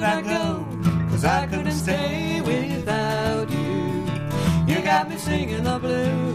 should I go? 'Cause I couldn't stay without you. You got me singing the blues.